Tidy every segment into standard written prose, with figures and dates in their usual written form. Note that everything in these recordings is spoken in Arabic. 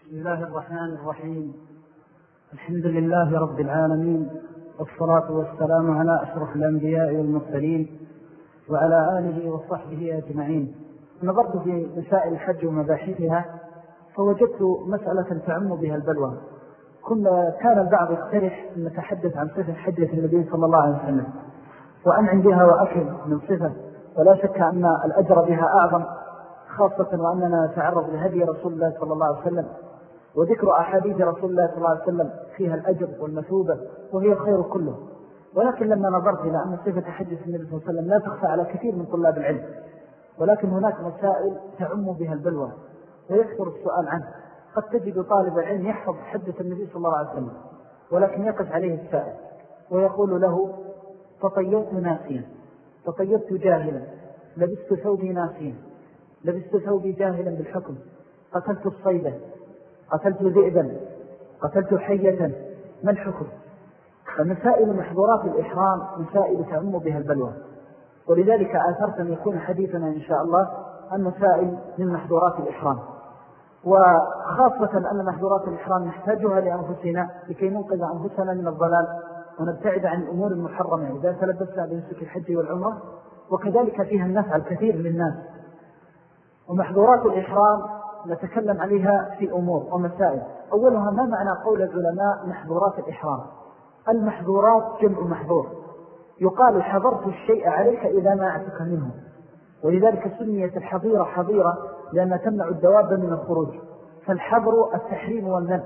بسم الله الرحمن الرحيم. الحمد لله رب العالمين، والصلاة والسلام على أشرف الأنبياء والمرسلين وعلى آله وصحبه أجمعين. نظرت في مسائل الحج ومباحثها فوجدت مسألة تعم بها البلوى. كان البعض يقترح أن نتحدث عن صفة حجة النبي صلى الله عليه وسلم وأنعم بها وأكل من صفة، ولا شك أن الأجر بها أعظم، خاصة وأننا نتعرض لهدي رسول الله صلى الله عليه وسلم وذكر أحاديث رسول الله صلى الله عليه وسلم فيها الأجر والمثوبة وهي الخير كله. ولكن لما نظرت إلى أن صفة حجة النبي صلى الله عليه وسلم لا تخفى على كثير من طلاب العلم، ولكن هناك مسائل تعم بها البلوى ويكثر السؤال عنه. قد تجد طالب العلم يحفظ حجة النبي صلى الله عليه وسلم ولكن يقف عليه السائل ويقول له: تطيرت ناسيا، تطيرت جاهلا، لبست ثوبي ناسيا، لبست ثوبي جاهلا بالحكم، قتلت الصيدة، قتلت ذئبا، قتلت حية، ما الحكم؟ فمسائل محظورات الإحرام مسائل تعم بها البلوى، ولذلك آثرت أن يكون حديثنا إن شاء الله عن مسائل من محظورات الإحرام، وخاصة أن محظورات الإحرام نحتاجها لأنفسنا لكي ننقذ أنفسنا من الضلال ونبتعد عن الأمور المحرمة إذا تلبسنا بنسك الحج والعمرة، وكذلك فيها النفع الكثير للناس. ومحظورات الإحرام نتكلم عليها في أمور ومسائل. أولها ما معنى قول العلماء محظورات الإحرام؟ المحظورات جمع محظور، يقال حظرت الشيء عليك إذا ما أعتك منه، ولذلك سميت الحظيرة حظيرة لأنها تمنع الدواب من الخروج. فالحظر التحريم والمنع.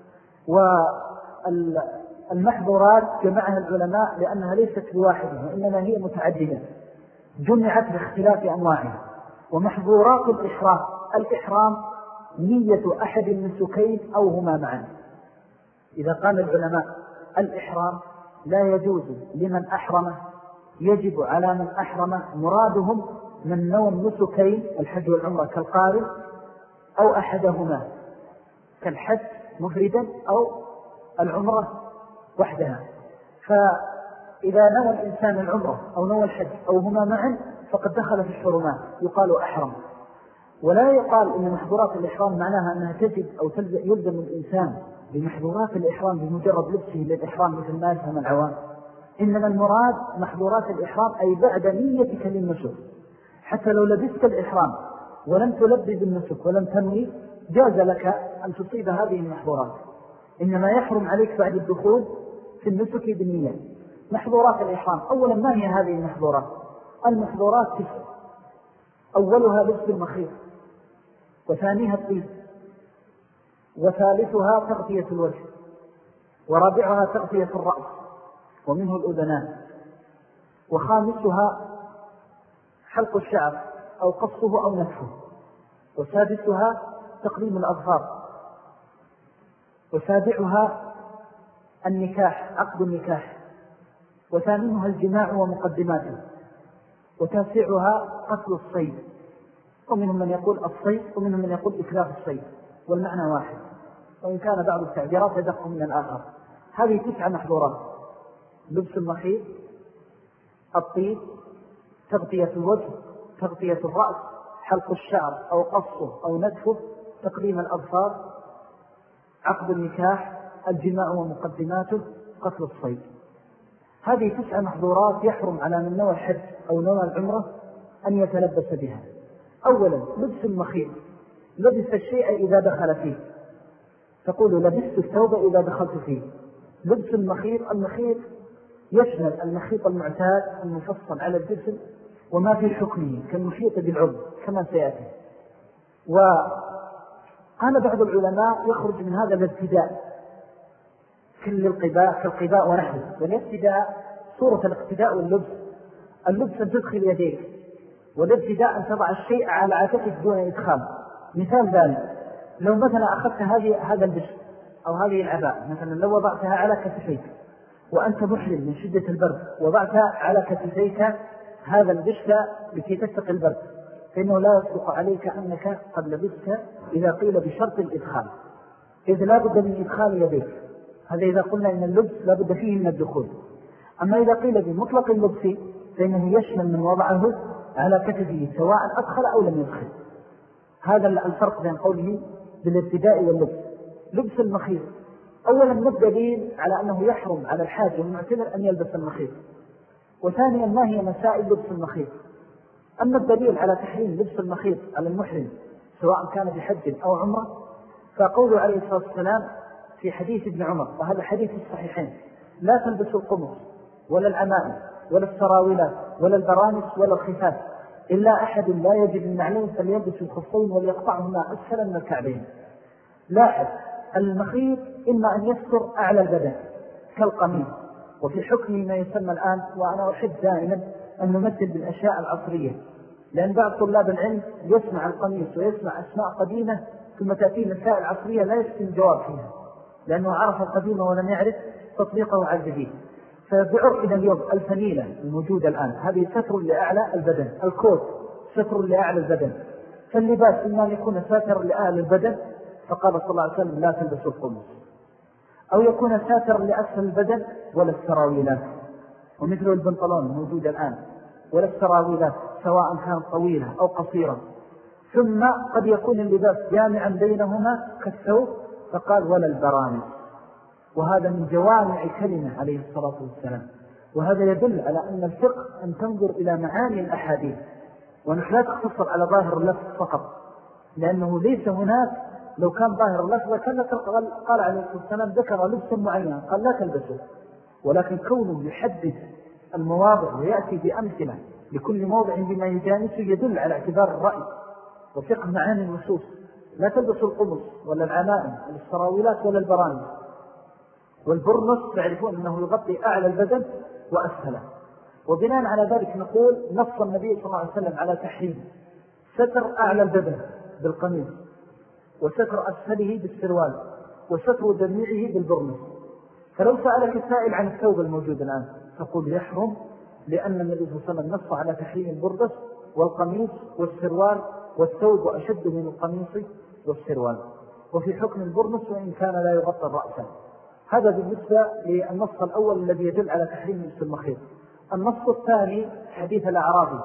والمحظورات جمعها العلماء لأنها ليست بواحدة وإنما هي متعددة، جمعت باختلاف أنواعها. ومحظورات الإحرام نية أحد النسكين أو هما معا. إذا قال العلماء الإحرام لا يجوز لمن أحرمه، يجب على من أحرمه، مرادهم من نوع النسكين الحج والعمرة كالقارن أو أحدهما كالحج مفردا أو العمرة وحدها. فإذا نوى الإنسان العمرة أو نوى الحج أو هما معا فقد دخل في الحرمات، يقال أحرم. ولا يقال إن محظورات الإحرام معناها أنها تجب أو يلزم الإنسان بمحظورات الإحرام بمجرد لبسه للإحرام مثل ما يفهم العوام. إنما المراد محظورات الإحرام أي بعد نيتك للنسك. حتى لو لبست الإحرام ولم تلبي بالنسك ولم تنوي جاز لك أن تصيب هذه المحظورات، إنما يحرم عليك بعد الدخول في النسك بالنية. محظورات الإحرام أولا ما هي هذه المحظورات؟ المحظورات 9. أولها لبس المخيط، وثانيها الطيب، وثالثها تغطية الوجه، ورابعها تغطية الرأس ومنه الأذنان، وخامسها حلق الشعر أو قصه أو نتفه، وسادسها تقليم الأظفار، وسابعها النكاح عقد النكاح، وثامنها الجماع ومقدماته، وتاسعها قتل الصيد. ومنهم من يقول الصيد ومنهم من يقول إتلاف الصيد، والمعنى واحد، وإن كان بعض التعبيرات يدق من الآخر. هذه 9 محظورات: لبس المخيط، الطيب، تغطية الوجه، تغطية الرأس، حلق الشعر أو قصه أو نتفه، تقليم الأظفار، عقد النكاح، الجماع ومقدماته، قتل الصيد. هذه 9 محظورات يحرم على من نوى الحج أو نوى العمرة أن يتلبس بها. أولا لبس المخيط، لبس الشيء إذا دخل فيه، تقول لبست الثوب إذا دخلت فيه. لبس المخيط، المخيط يشمل المخيط المعتاد المفصل على الجسم وما في حكمه كالمخيط بالعضو كما سيأتي. وقال بعض العلماء يخرج من هذا الابتداء كالقباء ونحوه. والابتداء صورة الاقتداء واللبس، اللبس أن تدخل يديك، والابتداء أن تضع الشيء على عاتقك دون إدخال. مثال ذلك لو مثلا أخذت هذا البشت أو هذه العباءة، مثلا لو وضعتها على كتفيك وأنت محرم من شدة البرد، وضعتها على كتفيك هذا البشت لكي تتقي البرد، فإنه لا يصدق عليك أنك قد لبست إذا قيل بشرط الإدخال، إذ لا بد من إدخال يديك. هذا إذا قلنا إن اللبس لا بد فيه من الدخول. أما إذا قيل بمطلق اللبس فإنه يشمل من وضعه على كتفه سواء أدخل أو لم يدخل. هذا الفرق بين قوله بالابتداء واللبس. لبس المخيط. أولا ما الدليل على أنه يحرم على الحاج والمعتمر أن يلبس المخيط؟ وثانيا ما هي مسائل لبس المخيط؟ أما الدليل على تحريم لبس المخيط على المحرم سواء كان بحج أو عمره فقوله عليه الصلاة والسلام في حديث ابن عمر، وهذا حديث الصحيحين: لا تلبسوا القمص ولا العمائم ولا السراويلات ولا البرانس ولا الخفاف إلا أحد لا يجد النعلين فليلبس الخفين وليقطعهما أسفل من الكعبين. لاحظ المخيط إما أن يستر أعلى البدن كالقميص، وفي حكمه ما يسمى الآن، وأنا أحب دائما أن نمثل بالأشياء العصرية، لأن بعض طلاب العلم يسمع القميص ويسمع أسماء قديمة ثم تأتي مسائل عصرية لا يستطيع الجواب فيها لأنه عرف القديمة ولم يعرف تطبيقه على الجديد. فبعرفنا اليوم الفنيلة الموجودة الآن هذه ستر لأعلى البدن، الكوت ستر لأعلى البدن، فاللباس إما أن يكون ساتر لأعلى البدن فقال صلى الله عليه وسلم لا تلبسوا القمص، أو يكون ساتر لأسفل البدن ولا السراويلات، ومثل البنطلون الموجود الآن، ولا السراويلات سواء كانت طويلة أو قصيرة. ثم قد يكون اللباس جامعا بينهما كالثوب فقال ولا البرانس، وهذا من جوامع كلمة عليه الصلاة والسلام. وهذا يدل على أن الفقه أن تنظر إلى معاني الأحاديث ونحن لا تقتصر على ظاهر اللفظ فقط، لأنه ليس هناك، لو كان ظاهر اللفظ كان قال عليه الصلاة والسلام ذكر لبسا معينا قال لا تلبسه، ولكن كونه يحدث المواضع ويأتي بأمثلة لكل موضع بما يجانسه يدل على اعتبار الرأي وفقه معاني النصوص. لا تلبسوا القمص ولا العمائم ولا السراويلات ولا البرانس. والبرنس تعرفون أنه يغطي أعلى البدن وأسفله، وبناء على ذلك نقول نص النبي صلى الله عليه وسلم على تحريم ستر أعلى البدن بالقميص، وستر أسفله بالسروال، وستر جميعه بالبرنس. فلو سألك سائل عن الثوب الموجود الآن تقول يحرم، لأن النبي صلى الله عليه وسلم نص على تحريم البردس والقميص والسروال والثوب أشد من القميص والسروال، وفي حكم البرنس وإن كان لا يغطى الرأس. هذا بالنسبة للنص الأول الذي يدل على تحريم لبس المخيط. النص الثاني حديث الأعرابي،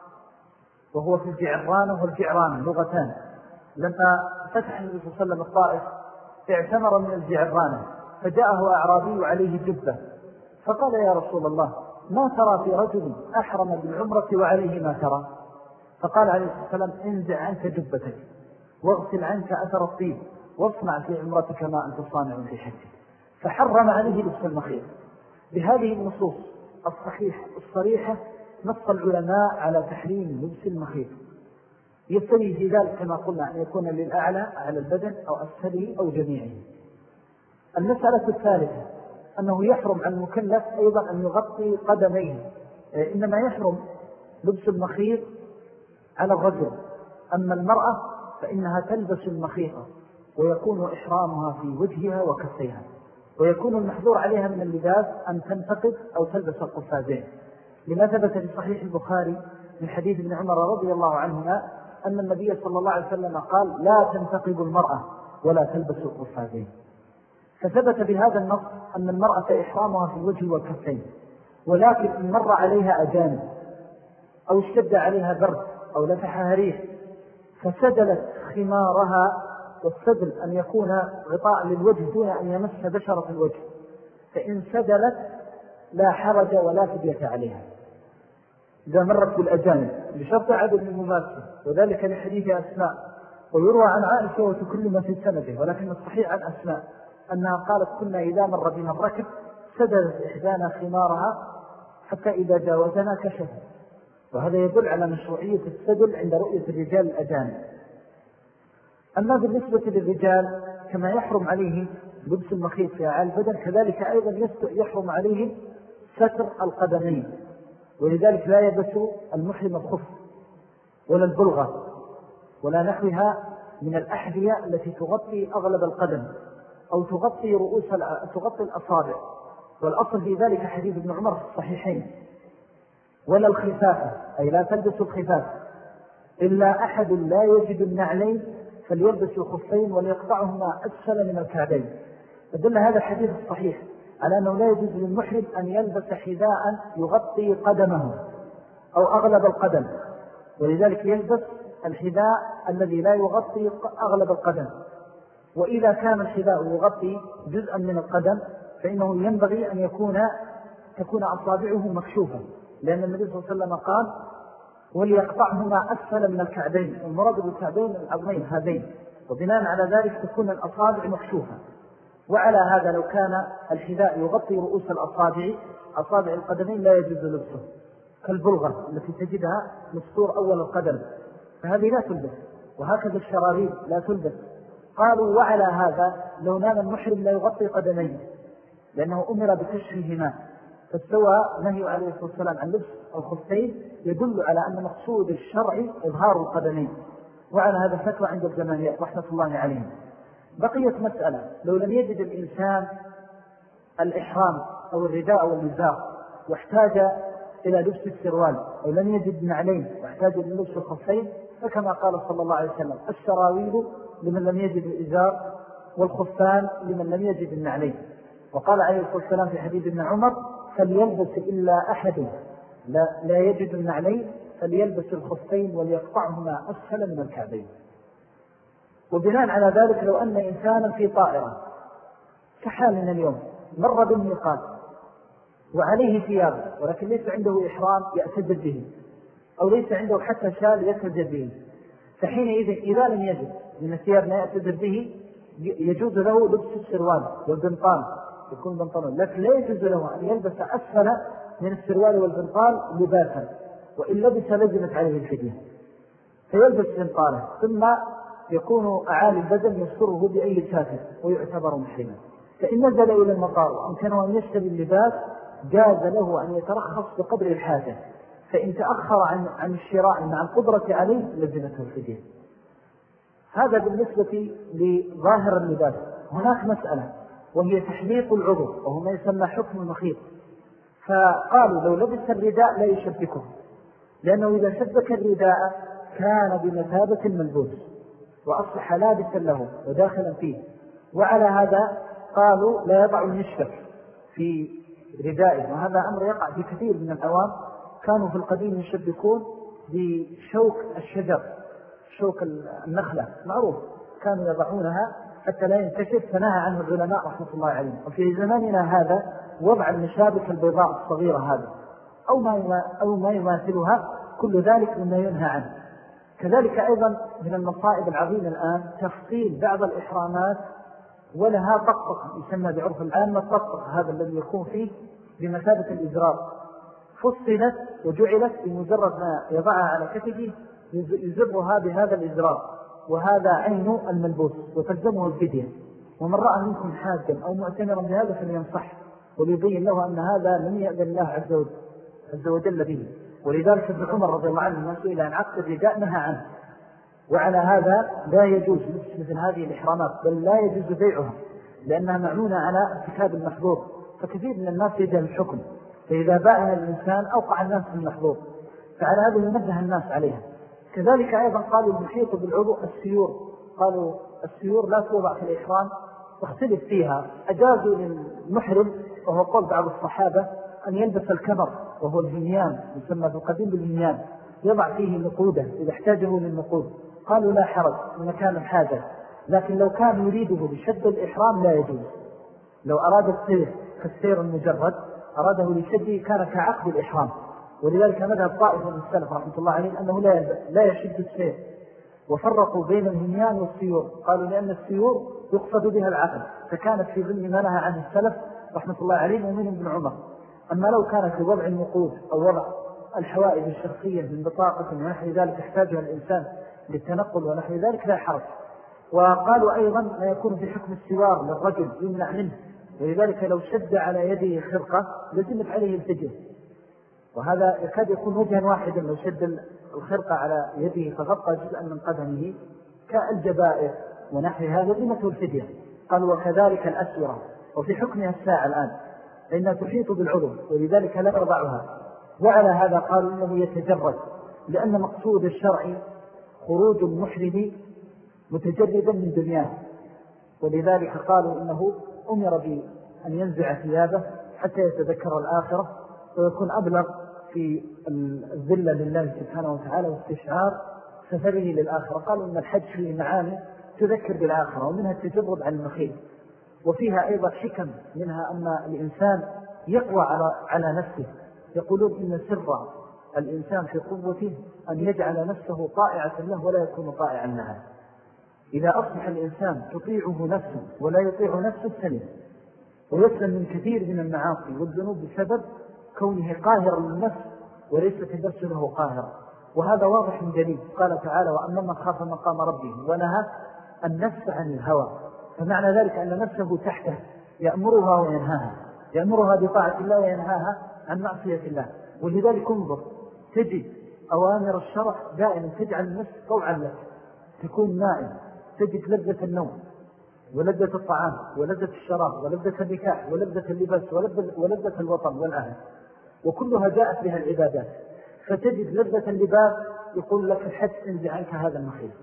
وهو في الجعرانة والجعرانة لغتان. لما فتح النبي صلى الله عليه وسلم الطائف اعتمر من الجعرانة فجاءه أعرابي عليه جبة فقال يا رسول الله ما ترى في رجل أحرم بالعمرة وعليه ما ترى؟ فقال عليه الصلاة والسلام انزع عنك جبتك واغسل عنك أثر الطيب واصنع في عمرتك ما أنت صانع في حجك. فحرم عليه لبس المخيط. بهذه النصوص الصريحة نص العلماء على تحريم لبس المخيط. يستوي في ذلك كما قلنا أن يكون للأعلى على البدن أو أسفله أو جميعه. المسألة الثالثة أنه يحرم على المكلف أيضا أن يغطي قدميه، إنما يحرم لبس المخيط على الرجل، أما المرأة فإنها تلبس المخيطة ويكون إحرامها في وجهها وكفيها، ويكون المحظور عليها من اللباس أن تنتقد أو تلبس القفازين، لما ثبت في صحيح البخاري من حديث ابن عمر رضي الله عنهما أن النبي صلى الله عليه وسلم قال لا تنتقد المرأة ولا تلبس القفازين. فثبت بهذا النص أن المرأة إحرامها في الوجه والكفين، ولكن إن مر عليها أجانب أو اشتد عليها برد أو لفحها ريح فسدلت خمارها، والسدل أن يكون غطاء للوجه دون أن يمس بشرة الوجه، فإن سدلت لا حرج ولا فدية عليها إذا مرت بالأجانب بشرط عدم المماسة، وذلك لحديث أسماء. ويروى عن عائشة وتكلم في سنده، ولكن الصحيح عن أسماء أنها قالت كنا إذا مر بنا الركب سدلت إحدانا خمارها حتى إذا جاوزنا كشف. وهذا يدل على مشروعية السدل عند رؤية الرجال الأجانب. أما بالنسبة للرجال كما يحرم عليه لبس المخيط في أعلى البدن كذلك أيضا يحرم عليه ستر القدمين، ولذلك لا يلبس المحرم الخف ولا البلغة ولا نحوها من الأحذية التي تغطي أغلب القدم أو تغطي تغطي الأصابع. والأصل في ذلك حديث ابن عمر في الصحيحين. ولا الخفافة، أي لا تلبس الخفاف إلا أحد لا يجد النعلين فليلبس الخفين وليقطعهما أسفل من الكعبين. فدل هذا الحديث الصحيح على أنه لا يجوز للمحرم أن يلبس حذاء يغطي قدمه أو أغلب القدم، ولذلك يلبس الحذاء الذي لا يغطي أغلب القدم. وإذا كان الحذاء يغطي جزءا من القدم فإنه ينبغي أن تكون أصابعه مكشوفة، لأن النبي صلى الله عليه وسلم قال وليقطعهما أسفل من الكعبين، والمراد بالكعبين العظمين هذين، وبناء على ذلك تكون الأصابع مكشوفة. وعلى هذا لو كان الحذاء يغطي رؤوس أصابع القدمين لا يجوز لبسه، كالبلغة التي تجدها مستور أول القدم، فهذه لا تلبس، وهكذا الشراريب لا تلبس. قالوا وعلى هذا لو نام المحرم لا يغطي قدميه، لأنه أمر بكشفهما، فاستوى نهي عليه الصلاة والسلام عن لبس الخفين يدل على أن مقصود الشرع إظهار القدمين. وعلى هذا فتوى عند الجماهير رحمة الله عليهم. بقيت مسألة، لو لم يجد الإنسان الإحرام أو الرداء أو الإزار واحتاج إلى لبس السروال، أو لم يجد نعلين واحتاج إلى لبس الخفين، فكما قال صلى الله عليه وسلم السراويل لمن لم يجد الإزار، والخفان لمن لم يجد النعلين. وقال عليه الصلاة والسلام في حديث ابن عمر فليلبس إلا أحد لا يجد النعلين فليلبس الخفين وليقطعهما أسفل من الكعبين. وبناء على ذلك لو أن إنسانا في طائرة كحالنا اليوم مر بالميقات وعليه ثياب ولكن ليس عنده إحرام يأتجر به، أو ليس عنده حتى شال يأتجر به، فحينئذ إذا لم يجد من الثياب ما يأتجر به يجوز له لبس السروال والبنطال، يكون بنطلون، لكن لا يجوز له أن يلبس أسفل من السروال والبنطال لباسا، وإن لبس لزمت عليه الفدية، فيلبس بنطاله ثم يكون أعالي البدن يستره بأي ساتر ويعتبر محرما. فإن نزل إلى المطار وأمكنه أن يشتري اللباس جاز له أن يترخص بقدر الحاجة، فإن تأخر عن الشراء مع القدرة عليه لزمته الفدية. هذا بالنسبة لظاهر اللباس. هناك مسألة وهي تحليق العضو، وهو ما يسمى حكم المخيط. فقالوا لو لبس الرداء لا يشبكه، لأنه إذا شبك الرداء كان بمثابة الملبوس وأصبح لابسا له وداخلا فيه. وعلى هذا قالوا لا يضع المشبك في ردائه، وهذا أمر يقع في كثير من العوام. كانوا في القديم يشبكون بشوك الشجر، شوك النخلة معروف، كانوا يضعونها حتى لا ينكشف، فنهى عنه العلماء رحمة الله عليهم. وفي زماننا هذا وضع المشابك البيضاء الصغيرة هذا أو ما يماثلها، كل ذلك مما ينهى عنه. كذلك أيضا من المصائب العظيمة الآن تفصيل بعض الإحرامات ولها طقطق، يسمى بعرف العامة الطقطق، هذا الذي يكون فيه بمثابة الإزرار، فصلت وجعلت بمجرد ما يضعها على كتفه يزرها بهذا الإزرار، وهذا عين الملبوس وتلزمه الفدية. ومن رأى منكم حاجا أو مؤتمرا بهذا فلينصح وليبين له أن هذا لم يأذن الله عز وجل به. ولذلك ابن عمر رضي الله عنه ما سئل عن عقد الرداء نهى عنه. وعلى هذا لا يجوز مثل هذه الإحرامات، بل لا يجوز بيعها، لأنها معنونة على ارتكاب المحظور، فكثير من الناس يجهل الحكم، فإذا باعها الإنسان أوقع الناس في المحظور، فعلى هذا ينبه الناس عليها. كذلك أيضا قالوا المحيط بالعضو السيور، قالوا السيور لا توضع في الإحرام، واختلف فيها. أجازوا للمحرم وهو قول بعض الصحابة أن يلبس الكبر وهو الهنيان، يسمى في القديم بالهنيان، يضع فيه نقوده إذا احتاجه للنقود. قالوا لا حرج في مكان الحاجة، لكن لو كان يريده بشد الإحرام لا يجوز. لو أراد السير كالسير المجرد أراده لشده كان كعقد الإحرام. ولذلك مذهب طائفة من السلف رحمة الله عليه أنه لا يشد السير، وفرقوا بين الهنيان والسيور. قالوا لأن السيور يقصد بها العقد، فكانت في ضمن ما نهى عنه السلف رحمة الله عليه ومنهم ابن عمر. أما لو كانت في وضع النقود أو وضع الحوائج الشخصية من بطاقة ونحو ذلك يحتاجها الإنسان للتنقل ونحو ذلك لا حرج. وقالوا أيضا ما يكون في حكم السوار للرجل يمنع منه، ولذلك لو شد على يده خرقة لزمت عليه الفدية، وهذا يكاد يكون وجها واحدا. لو شد الخرقة على يده فغطى جزءا من قدمه كالجبائر ونحوها لزمته الفدية. قالوا وكذلك الأسورة، وفي حكمها الساعة الآن لأنها تحيط بالعضو ولذلك لا يضعها. وعلى هذا قالوا إنه يتجرد، لأن مقصود الشرع خروج المحرم متجردا من دنياه، ولذلك قالوا إنه أمر بأن ينزع ثيابه حتى يتذكر الآخرة ويكون أبلغ في الذلة لله سبحانه وتعالى واستشعار سفره للآخرة. قالوا إن الحج فيه معاني تذكر بالآخرة، ومنها التجرد عن المخيل، وفيها أيضا حكم، منها أن الإنسان يقوى على نفسه. يقولون إن سر الإنسان في قوته أن يجعل نفسه طائعة له ولا يكون طائعا لها. إذا أصبح الإنسان تطيعه نفسه ولا يطيع نفسه سلم، ويسلم من كثير من المعاصي والذنوب بسبب كونه قاهرا للنفس وليست النفس له قاهرة. وهذا واضح من دليل قال تعالى: وأما من خاف مقام ربه ونهى النفس عن الهوى. فمعنى ذلك أن نفسه تحته يأمرها وينهاها، يأمرها بطاعة الله وينهاها عن معصية الله. ولذلك انظر تجد أوامر الشرع دائما تجعل النفس طوعا لك، تكون نائم، تجد لذة النوم ولذة الطعام ولذة الشراب ولذة النكاح ولذة اللباس ولذة الوطن والأهل، وكلها جاءت بها العبادات. فتجد لذة اللباس يقول لك الحج انزع عنك هذا المخيل،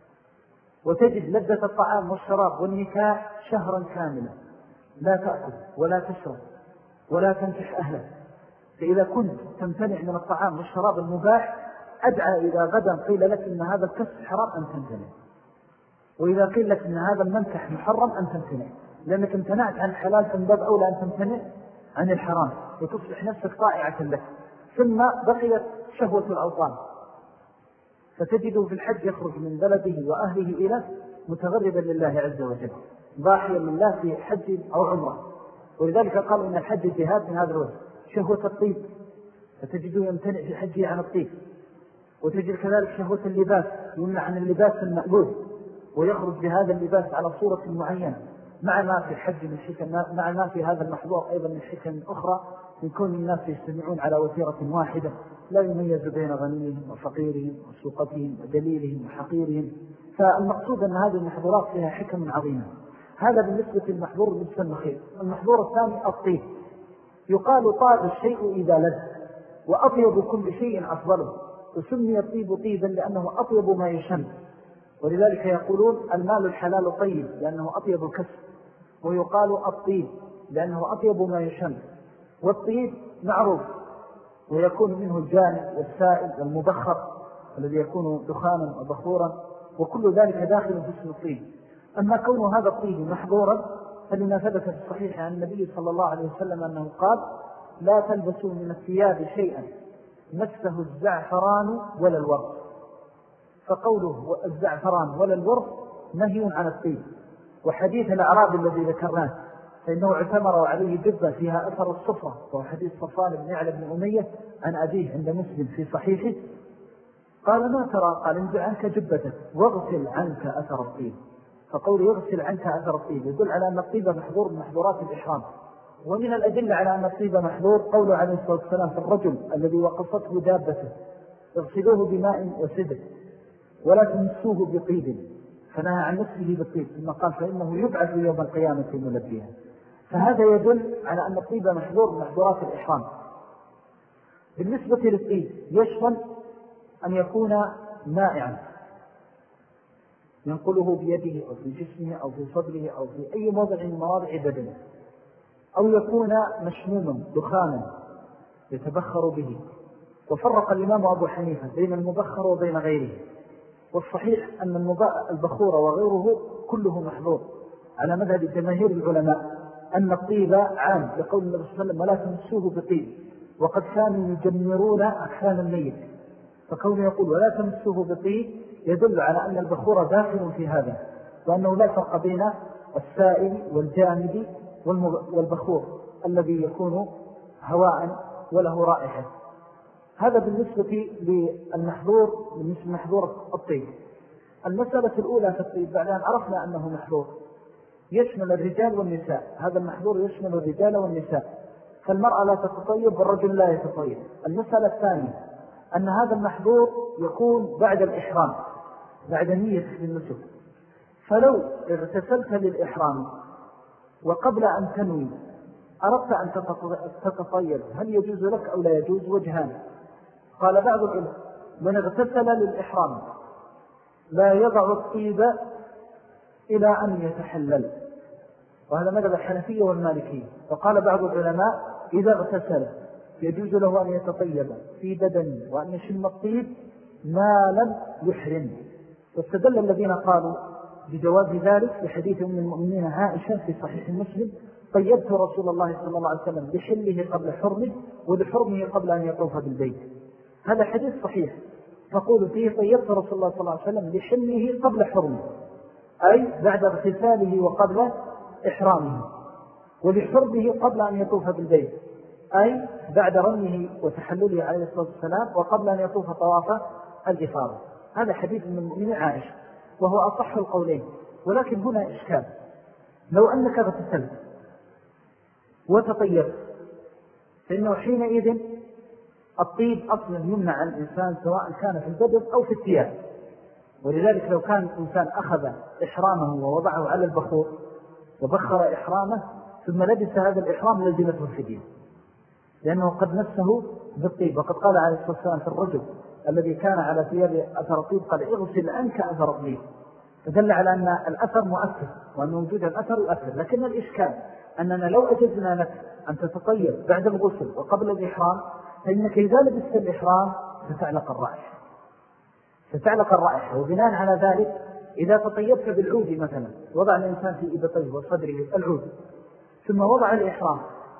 وتجد لذة الطعام والشراب والنكاح شهرا كاملا لا تأكل ولا تشرب ولا تنكح أهلك. فإذا كنت تمتنع من الطعام والشراب المباح أدعى إذا غدا قيل لك إن هذا الكسب حرام أن تمتنع، وإذا قيل لك إن هذا المنكح محرم أن تمتنع، لأنك امتنعت عن الحلال فمن باب أولى أن تمتنع عن الحرام وتصبح نفسك طائعة لك. ثم بقيت شهوة الأوطان، فتجده في الحج يخرج من بلده وأهله إلى متغربا لله عز وجل، ضاحيا لله في حج أو عمره. ولذلك قالوا إن الحج جهاد من هذا الوجه. شهوة الطيب فتجده يمتنع في حجه عن الطيب، وتجد كذلك شهوة اللباس يمنع عن اللباس المألوف ويخرج بهذا اللباس على صورة معينة، مع ما في الحج من حكم، مع ما في هذا المحظور أيضا من حكم أخرى، من كون الناس يجتمعون على وتيرة واحدة لا يميز بين غنيهم وفقيرهم وسوقتهم ودليلهم وحقيرهم. فالمقصود أن هذه المحظورات فيها حكم عظيمة. هذا بالنسبة للمحظور بالنسبة المخير. المحظور الثاني الطيب. يقال طاب الشيء إذا لذ، وأطيب كل شيء أفضله، وسمي الطيب طيبا لأنه أطيب ما يشم. ولذلك يقولون المال الحلال طيب لأنه أطيب الكسب، ويقال الطيب لأنه أطيب ما يشم. والطيب معروف، ويكون منه الجانب والسائل والمبخر الذي يكون دخانا وبخورا، وكل ذلك داخل في اسم الطيب. أما كون هذا الطيب محظورا فلما ثبت في الصحيح عن النبي صلى الله عليه وسلم أنه قال: لا تلبسوا من الثياب شيئا مسه الزعفران ولا الورد. فقوله الزعفران ولا الورد نهي عن الطيب. وحديث الأعراب الذي ذكرناه فإنه اعتمر عليه جبة فيها أثر الصفرة، وهو حديث صفوان بن يعلى بن أمية عن أبيه عند مسلم في صحيحه. قال: ما ترى؟ قال: انزع عنك جبتك واغسل عنك أثر الطيب. فقول يغسل عنك أثر الطيب يدل على أن الطيب محظور من محظورات الإحرام. ومن الأدلة على أن الطيب محظور قوله عليه الصلاة والسلام في الرجل الذي وقصته دابته: اغسلوه بماء وسدر ولا تمسوه بطيب، فنهى عن نفسه بالطيب، ثم قال: فإنه يبعث يوم القيامة ملبيا. فهذا يدل على أن الطيب محظور من محظورات الإحرام. بالنسبة للطيب يشمل أن يكون مائعا ينقله بيده أو في جسمه أو في صدره أو في أي موضع من مواضع بدنه، أو يكون مشموما دخانا يتبخر به. وفرق الإمام أبو حنيفة بين المبخر وبين غيره، والصحيح أن البخور وغيره كله محظور على مذهب جماهير العلماء، أن الطيب عام لقول النبي صلى الله عليه وسلم: ولا تمسوه بطيب، وقد كانوا يجمرون أكفان الميت. فكونه يقول ولا تمسوه بطيب يدل على أن البخور داخل في هذا، وأنه لا فرق بين السائل والجامد والبخور الذي يكون هواء وله رائحة. هذا بالنسبة للمحظور، بالنسبة لمحظور الطيب. المسألة الأولى في الطيب بعد أن عرفنا أنه محظور يشمل الرجال والنساء. هذا المحظور يشمل الرجال والنساء، فالمرأة لا تتطيب والرجل لا يتطيب. المسألة الثانية أن هذا المحظور يكون بعد الإحرام، بعد نية النسك. فلو اغتسلت للإحرام وقبل أن تنوي أردت أن تتطيب، هل يجوز لك أو لا يجوز؟ وجهان. قال بعض العلماء: من اغتسل للإحرام لا يضع الطيب إلى أن يتحلل، وهذا مذهب الحنفية والمالكية. وقال بعض العلماء: إذا اغتسل يجوز له أن يتطيب في بدنه وأن يشم الطيب ما لم يحرم. واستدل الذين قالوا بجواز ذلك في حديث أم المؤمنين عائشة في صحيح مسلم: طيبت رسول الله صلى الله عليه وسلم لحله قبل حرمه ولحرمه قبل أن يطوف بالبيت. هذا حديث صحيح، تقول فيه: طيبت رسول الله صلى الله عليه وسلم لحله قبل حرمه، أي بعد اغتساله وقبل إحرامه، ولحرمه قبل أن يطوف بالبيت، أي بعد رميه وتحلله عليه الصلاة والسلام وقبل أن يطوف طواف الإفاضة. هذا حديث من المؤمنين عائشة، وهو أصح القولين. ولكن هنا إشكال: لو أنك اغتسلت وتطيبت فإنه حينئذ الطيب أصلا يمنع عن الإنسان سواء كان في البدن أو في الثياب. ولذلك لو كان الإنسان أخذ إحرامه ووضعه على البخور وبخر إحرامه ثم لبس هذا الإحرام لزمته الفدية، لأنه قد نفسه بالطيب. وقد قال عليه الصلاة والسلام في الرجل الذي كان على ثياب أثر الطيب: قال: اغسل عنك أثر الطيب. فدل على أن الأثر مؤثر وأن وجود الأثر يؤثر. لكن الإشكال أننا لو أجزنا لك أن تتطيب بعد الغسل وقبل الإحرام، فإنك إذا لبست الإحرام ستعلق الرائحة. وبناء على ذلك إذا تطيبت بالعود مثلا، وضع الإنسان في إبطيه وصدره العود ثم وضع الإحرام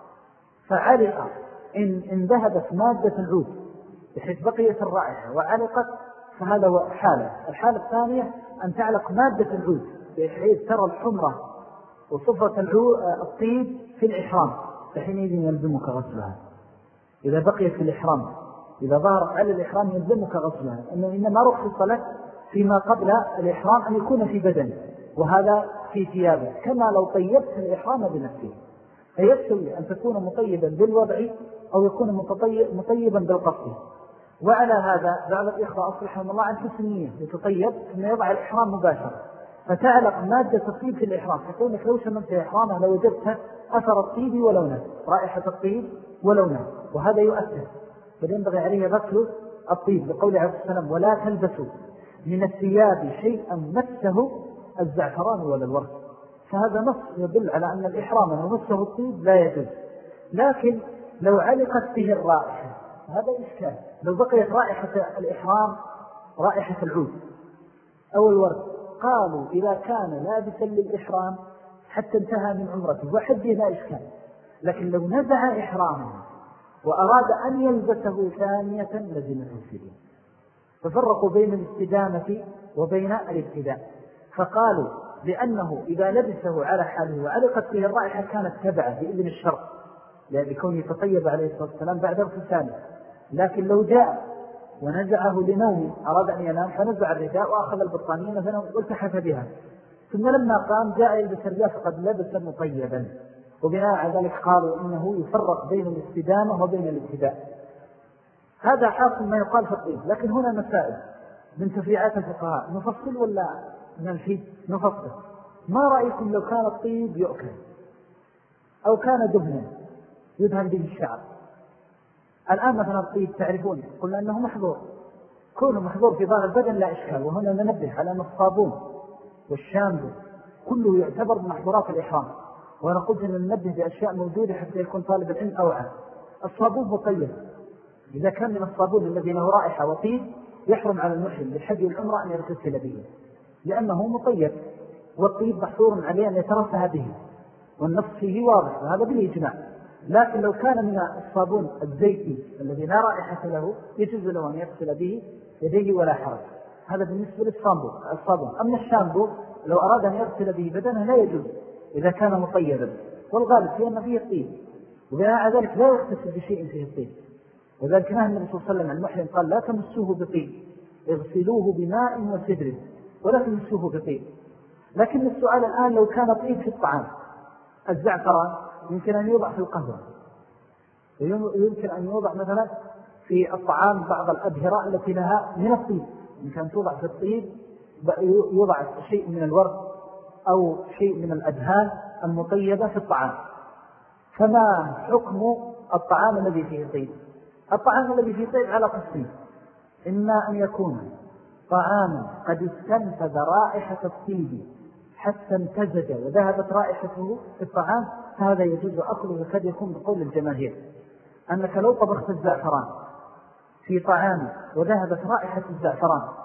فعلق، إن ذهبت مادة العود بحيث بقيت الرائحة وعلقت، فهذا هو حالة. الحالة الثانية أن تعلق مادة العود بحيث ترى الحمرة وصفة الطيب في الإحرام، فحينئذ يلزمك غسلها. إذا بقيت في الإحرام، إذا ظهرت على الإحرام يلزمك غسلها، أنه إنما رخص لك فيما قبل الإحرام أن يكون في بدنه، وهذا في ثيابه، كما لو طيبت الإحرام بنفسه. فيستوي أن تكون مطيبا بالوضع أو يكون مطيبا بالقصد. وعلى هذا بعض الإخوة أصلحهم الله عن حسنية يتطيب ثم يضع الإحرام مباشرة، فتعلق مادة الطيب في الإحرام، تقولك لو شممت إحرامه لو وجدت أثر الطيب ولونه، رائحة الطيب ولونه، وهذا يؤثر. فينبغي عليه غسل الطيب لقول عليه السلام: ولا تلبسوا من الثياب شيئا مسه الزعفران ولا الورد. فهذا نص يدل على أن الإحرام لو مسه الطيب لا يجوز. لكن لو علقت به الرائحة هذا إشكال. لو بقيت رائحة الإحرام رائحة العود أو الورد، قالوا إذا كان لابسا للإحرام حتى انتهى من عمرته وحده لا إشكال. لكن لو نزع إحرامه وأراد أن يلبسه ثانية لزمته الفدية. ففرقوا بين الاستدامة وبين الابتداء، فقالوا لأنه إذا لبسه على حاله وعلقت به الرائحة كانت تبعه بإذن الشرع، لأن كونه يتطيب عليه الصلاة والسلام بعد اغتساله. لكن لو جاء ونزعه لنوم، أراد أن ينام فنزع الرداء وأخذ البطانية مثلا والتحف بها، ثم لما قام جاء يلبس الرداء فقد لبس مطيبا. وبناء على ذلك قالوا إنه يفرق بين الاستدامة وبين الابتداء. هذا حاصل ما يقال في الطيب. لكن هنا مسائل من تفريعات الفقهاء، نفصل ولا ننفي؟ نفصل. ما رأيكم لو كان الطيب يؤكل أو كان دهنا يدهن به الشعر؟ الآن مثلا الطيب تعرفون قلنا أنه محظور، كونه محظور في ظاهر البدن لا إشكال. وهنا ننبه على أن الصابون والشامبو كله يعتبر من محظورات الإحرام، وأنا قلت أن ننبه بأشياء موجودة حتى يكون طالب العلم أوعى. الصابون مطيب، إذا كان من الصابون الذي له رائحة وطيب يحرم على المحرم للحج والعمرة أن يغتسل به، لأنه مطيب، والطيب محظور عليه أن يترفه به، والنص فيه واضح وهذا بالإجماع. لكن لو كان من الصابون الزيتي الذي لا رائحة له يجوز له أن يغسل به يديه ولا حرج. هذا بالنسبة للصابون. أما الشامبو لو أراد أن يغسل به بدنه لا يجوز إذا كان مطيبا، والغالب فيه أن فيه الطيب، وبناء على ذلك لا يغتسل بشيء فيه الطيب. وذلك نهى النبي صلى الله عليه وسلم عن المحرم قال: لا تمسوه بطيب، اغسلوه بماء وسدر ولا تمسوه بطيب. لكن السؤال الآن لو كان طيب في الطعام، الزعفران يمكن أن يوضع في القهوة، ويمكن أن يوضع مثلا في الطعام بعض الأبهرة التي لها من الطيب، يمكن أن توضع في الطيب، يوضع شيء من الورد أو شيء من الأدهان المطيبة في الطعام. فما حكم الطعام الذي فيه طيب؟ الطعام الذي فيه طيب على قسمين: إما أن يكون طعاما قد استنفذ رائحة الطيب حتى امتزج وذهبت رائحته في الطعام، فهذا يجوز أكله، قد يكون بقول الجماهير أنك لو طبخت الزعفران في طعام وذهبت رائحة الزعفران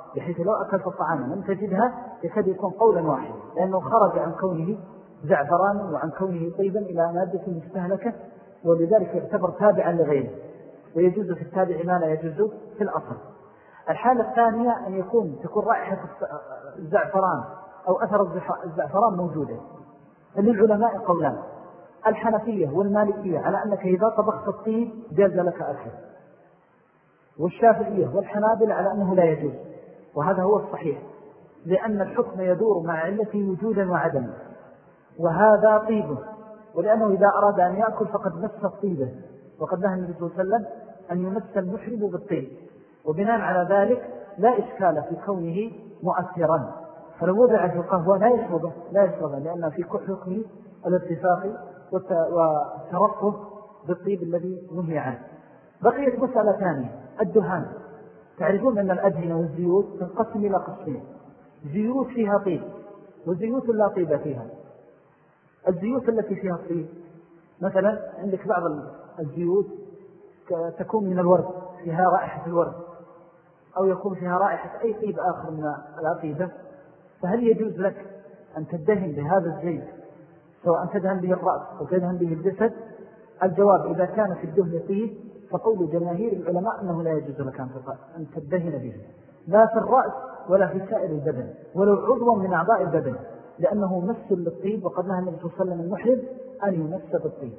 بحيث لو أكلت الطعام لم تجدها يكاد يكون قولا واحدا، لأنه خرج عن كونه زعفران وعن كونه طيبا إلى مادة مستهلكة، ولذلك يعتبر تابعا لغيره، ويجوز في التابع ما لا يجوز في الأصل. الحالة الثانية أن تكون رائحة الزعفران أو أثر الزعفران موجودة. للعلماء قولان، الحنفية والمالكية على أنك إذا طبخت الطيب جاز لك أكل، والشافعية والحنابلة على أنه لا يجوز، وهذا هو الصحيح، لأن الحكم يدور مع علته وجودا وعدما، وهذا طيبه، ولأنه إذا أراد أن يأكل فقد مس الطيبة، وقد نهى النبي صلى الله عليه وسلم أن يمس المحرم بالطيب، وبناء على ذلك لا إشكال في كونه مؤثرا. فلو وضع في القهوة لا يشربه لأن في حكمه الاتفاق والترفه بالطيب الذي نهي عنه. بقيت مسألة ثانية، الدهان. تعرفون أن الأدهنة والزيوت تنقسم إلى قسمين، زيوت فيها طيب وزيوت لا طيب فيها. الزيوت التي فيها الطيب مثلا عندك بعض الزيوت تكون من الورد، فيها رائحة الورد، أو يكون فيها رائحة أي طيب آخر من العقيدة، فهل يجوز لك أن تدهن بهذا الزيت سواء تدهن به الرأس أو تدهن به الجسد؟ الجواب إذا كان في الدهن طيب فقول جماهير العلماء أنه لا يجوز لك أن تدهن به، لا في الرأس ولا في سائر البدن ولو عضوا من أعضاء البدن، لأنه مس للطيب، وقد نهى النبي صلى الله عليه وسلم المحرم أن يمس بالطيب.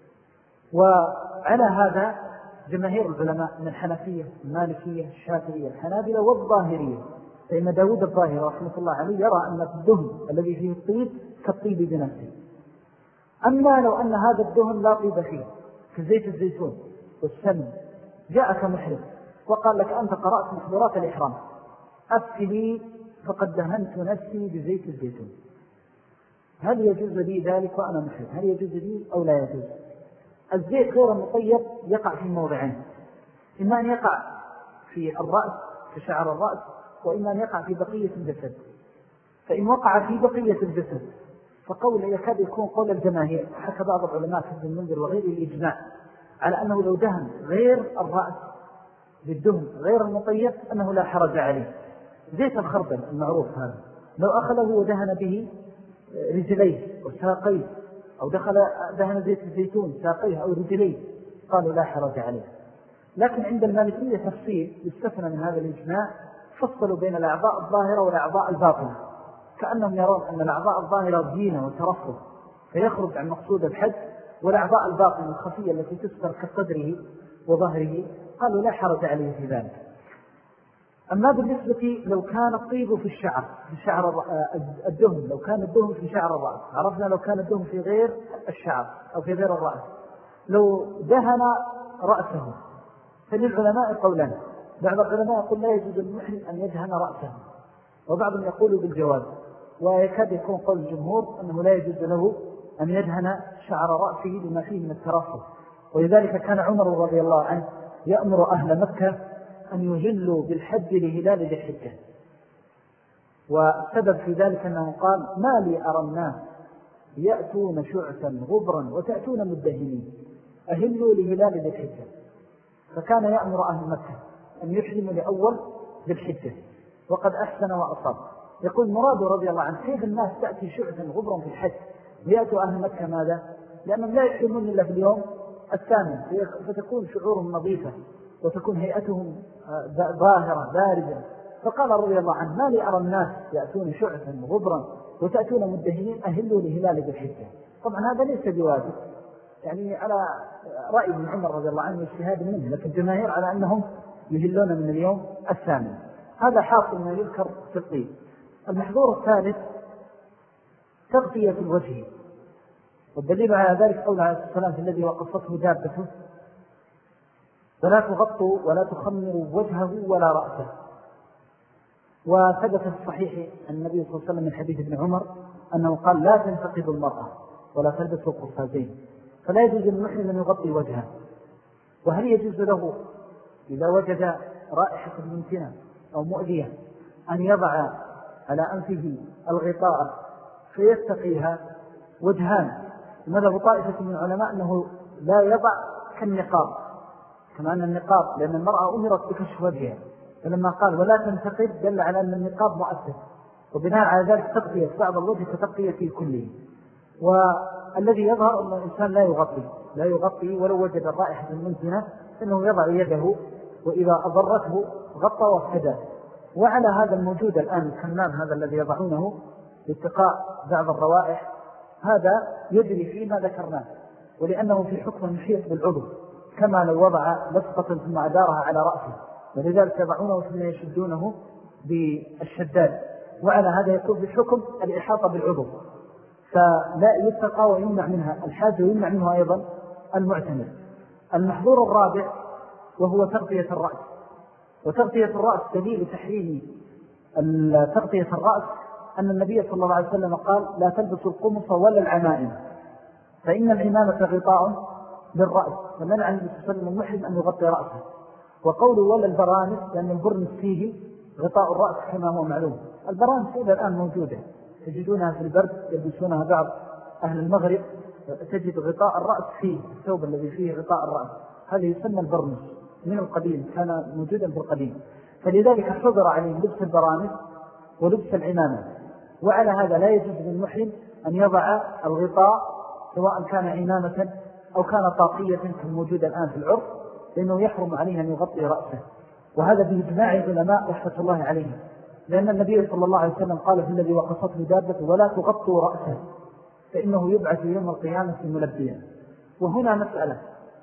وعلى هذا جماهير العلماء من الحنفية المالكية الشافعية الحنابلة والظاهرية، فإن داود الظاهري رحمة الله عليه يرى أن الدهن الذي فيه الطيب كالطيب بنفسه. أما لو أن هذا الدهن لا طيب فيه كزيت الزيتون والسمن، جاءك محرم وقال لك أنت قرأت محظورات الإحرام، أفتلي فقد دهنت نفسي بزيت الزيتون، هل يجوز لي ذلك وأنا محرم؟ هل يجوز لي أو لا يجوز؟ الزيت غير المطيب يقع في موضعين، إما أن يقع في الرأس في شعر الرأس، وإما أن يقع في بقية الجسد. فإن وقع في بقية الجسد فقول يكاد يكون قول الجماهير، حتى بعض العلماء كابن المنذر وغيره الإجماع على أنه لو دهن غير الرأس بالدهن غير المطيب أنه لا حرج عليه. زيت الخردل المعروف هذا لو أخذه ودهن به رجليه وساقيه، أو دهن زيت الزيتون ساقيه أو رجليه، قالوا لا حرج عليه. لكن عند المالكية تفصيل يستثنى من هذا الإجماع، فصلوا بين الأعضاء الظاهرة والأعضاء الباطنة، كأنهم يرون أن الأعضاء الظاهرة زينة وترفض فيخرج عن مقصود الحج، والأعضاء الباطنة الخفية التي تستر كصدره وظهره قالوا لا حرج عليه في ذلك. أما بالنسبة لو كان الطيب في الشعر الدهن، لو كان الدهن في شعر الرأس، عرفنا لو كان الدهن في غير الشعر أو في غير الرأس، لو دهن رأسه فللعلماء قولان، بعض العلماء يقول لا يجوز للمحرم أن يدهن رأسه، وبعضهم يقول بالجواز، ويكاد يكون قول الجمهور أنه لا يجوز له أن يدهن شعر رأسه لما فيه من الترفه. ولذلك كان عمر رضي الله عنه يأمر أهل مكة أن يهلوا بالحج لهلال ذي الحجة، والسبب في ذلك أنه قال ما لي أرى الناس يأتون شعثا غبرا وتأتون مدهنين، أهلوا لهلال ذي الحجة. فكان يأمر أهل مكة أن يحرموا لأول ذي الحجة، وقد أحسن وأصاب. يقول مراد رضي الله عنه كيف الناس تأتي شعثا غبرا في الحج، ليأتوا أهل مكة ماذا؟ لأنهم لا يحرمون إلا في اليوم الثامن، فتكون شعورهم نظيفة وتكون هيئتهم ظاهرة بارزة. فقال رضي الله عنه ما لي أرى الناس يأتون شعثا غبرا وتأتون مدهنين، أهلوا لهلال ذي الحجة. طبعا هذا ليس بواجب، يعني على رأي ابن عمر رضي الله عنه اجتهاد منه، لكن الجماهير على أنهم يهلون من اليوم الثامن. هذا حاصل ما يذكر في الطيب. المحظور الثالث تغطية الوجه، والدليل على ذلك قول عليه السلام الذي وقفته دابته ولا تغطوا ولا تخمروا وجهه ولا رأسه. وثبت في الصحيح النبي صلى الله عليه وسلم من حديث ابن عمر أنه قال لا تنتقد المرأة ولا تلبس القفازين، فلا يجوز للمحرم أن يغطي وجهه. وهل يجوز له إذا وجد رائحة منتنة أو مؤذية أن يضع على أنفه الغطاء فيتقيها؟ وجهان. مذهب طائفة من العلماء أنه لا يضع كالنقاب، كما أن النقاب لأن المرأة أمرت بكشف وجهها، فلما قال ولا تنتقد دل على أن النقاب مؤثر، وبناء على ذلك تغطية بعض الوجه كتغطية كله. والذي يظهر أن الإنسان لا يغطي ولو وجد الرائحة المنتنة، إنه يضع يده وإذا أضرته غطى وافتدى. وعلى هذا الموجود الآن الحمام هذا الذي يضعونه لاتقاء بعض الروائح، هذا يجري فيه ما ذكرناه، ولأنه في حكم المحيط بالعضو، كما لو وضع لصقة ثم أدارها على رأسه، ولذلك يضعونه ثم يشدونه بالشداد. وعلى هذا يكون بحكم الإحاطة بالعضو، فلا يتقى ويمنع منها الحاج ويمنع منه أيضا المعتمر. المحظور الرابع وهو تغطية الرأس. وتغطية الرأس دليل تحريم تغطية الرأس أن النبي صلى الله عليه وسلم قال لا تلبسوا القمص ولا العمائم، فإن العمامة غطاء للرأس، فمنع النبي صلى الله عليه وسلم المحرم أن يغطي رأسه. وقوله ولا البرانس لأن البرنس فيه غطاء الرأس كما هو معلوم. البرانس إلى الآن موجودة، تجدونها في البرد يلبسونها بعض أهل المغرب، تجد غطاء الرأس فيه الثوب الذي فيه غطاء الرأس، هذا يسمى البرنس من القديم، كان موجودا في القديم. فلذلك حضر عليه لبس البرانس ولبس العمامة. وعلى هذا لا يجوز للمحرم أن يضع الغطاء سواء كان عمامة أو كان طاقية كالموجود الآن في العرف، لأنه يحرم عليه أن يغطي رأسه. وهذا بإجماع العلماء رحمة الله عليهم، لأن النبي صلى الله عليه وسلم قال في الذي وقصته دابته ولا تغطوا رأسه فإنه يبعث يوم القيامة ملبيا. وهنا مسألة،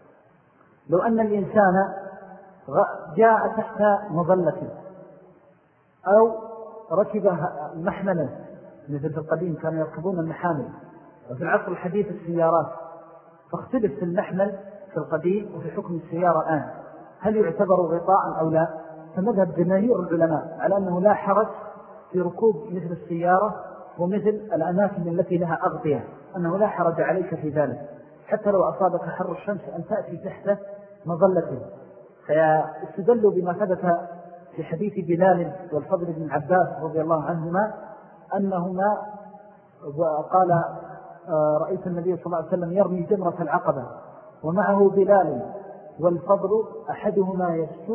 لو أن الإنسان جاء تحت مظلة أو ركب محملا، مثل في القديم كانوا يركبون المحامل، وفي العصر الحديث السيارات، فاختلف في المحمل في القديم وفي حكم السيارة الآن، هل يعتبر غطاء أو لا؟ فمذهب جماهير العلماء على أنه لا حرج في ركوب مثل السيارة ومثل الأماكن التي لها أغطية، أنه لا حرج عليك في ذلك، حتى لو أصابك حر الشمس أن تأتي تحت مظلته. فاستدلوا بما ثبت في حديث بلال والفضل بن عباس رضي الله عنهما أنهما قال رأيت النبي صلى الله عليه وسلم يرمي جمرة العقبة ومعه بلال والفضل أحدهما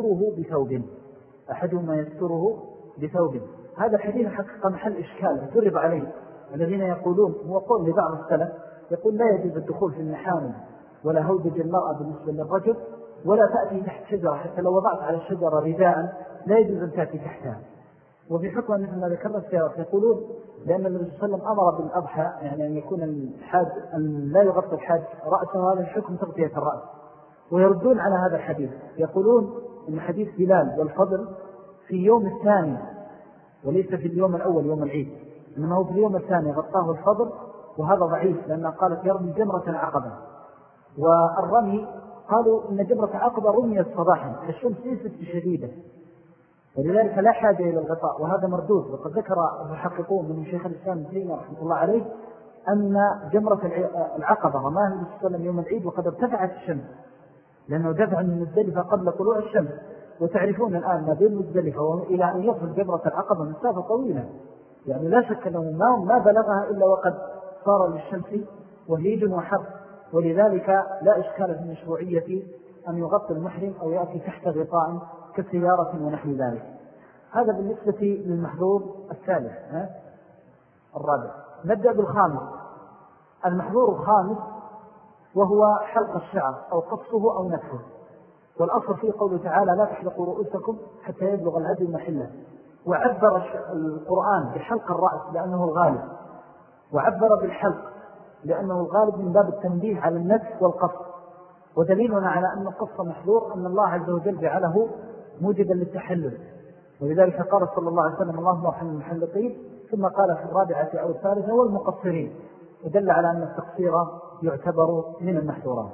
يستره بثوب. هذا الحديث حقيقة محل إشكال يترب عليه الذين يقولون، هو قول لبعض السلف يقول لا يجوز الدخول في المحامل ولا هودج المرأة بالنسبة للرجل، ولا تأتي تحت شجرة، حتى لو وضعت على الشجرة رداء لا يجوز أن تأتي تحتها. وفي حكم مثل ما ذكرنا السيارة يقولون لأن النبي صلى الله عليه وسلم أمر بالأضحى، يعني أن يكون الحاج أن لا يغطي الحاج رأسه، هذا الحكم تغطية الرأس. ويردون على هذا الحديث يقولون إن حديث بلال والفضل في يوم الثاني وليس في اليوم الأول يوم العيد، إنما هو في اليوم الثاني غطاه الفضل، وهذا ضعيف لأنها قالت يرمي جمرة العقبة. والرمي قالوا إن جمرة العقبة رميت صباحا، الشمس ليست شديدة، ولذلك لا حاجة إلى الغطاء، وهذا مردود. وقد ذكر المحققون من شيخ الإسلام ابن تيمية رحمه الله عليه أن جمرة العقبة رماها النبي صلى الله عليه وسلم يوم العيد وقد ارتفعت الشمس، لأنه دفع من مزدلفة قبل طلوع الشمس. وتعرفون الآن ما بين مزدلفة وإلى أن يصل جمرة العقبة مسافة طويلة، يعني لا شك أنه ما بلغها إلا وقد صار للشمس وهيج وحر. ولذلك لا إشكال في المشروعية أن يغطي المحرم أو يأتي تحت غطاء كسيارة ونحو ذلك. هذا بالنسبة للمحظور الثالث. الرابع نبدأ بالخامس. المحظور الخامس وهو حلق الشعر أو قصه أو نفسه. والأصل فيه قوله تعالى لا تحلقوا رؤوسكم حتى يبلغ الهدي محله. وعبر القرآن بحلق الرأس لأنه الغالب، وعبر بالحلق لأنه الغالب من باب التنبيه على النفس والقص. ودليلنا على أن القص محظور أن الله عز وجل جعله موجدا للتحلل، ولذلك قال صلى الله عليه وسلم اللهم ارحم المحلقين، ثم قال في الرابعة أو الثالثة والمقصرين، ودل على أن التقصير يعتبر من المحظورات.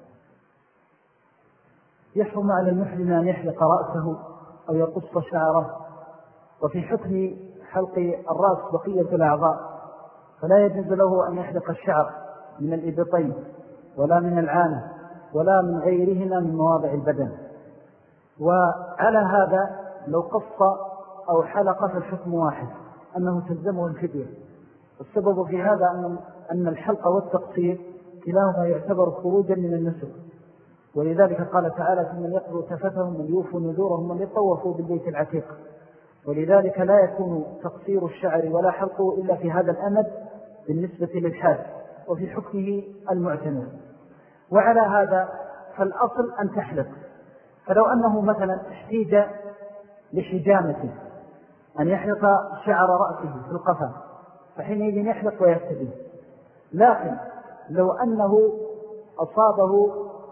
يحرم على المحرم أن يحلق رأسه أو يقص شعره. وفي حكم حلق الرأس بقية الأعضاء، فلا يجوز له أن يحلق الشعر من الإبطين ولا من العانة ولا من غيرهما من مواضع البدن. وعلى هذا لو قص أو حلق فالحكم واحد، أنه تلزمه الفدية. والسبب في هذا أن الحلق والتقصير كلاهما يعتبر خروجا من النسك، ولذلك قال تعالى من يقضوا تفتهم من يوفوا نذورهم من يطوفوا بالبيت العتيق. ولذلك لا يكون تقصير الشعر ولا حلقه إلا في هذا الأمد بالنسبة للحاج وفي حكمه المعتمر. وعلى هذا فالأصل أن تحلق. فلو أنه مثلا احتيج لحجامته أن يحلق شعر رأسه في القفا فحينئذ يحلق ويفتدي. لكن لو أنه أصابه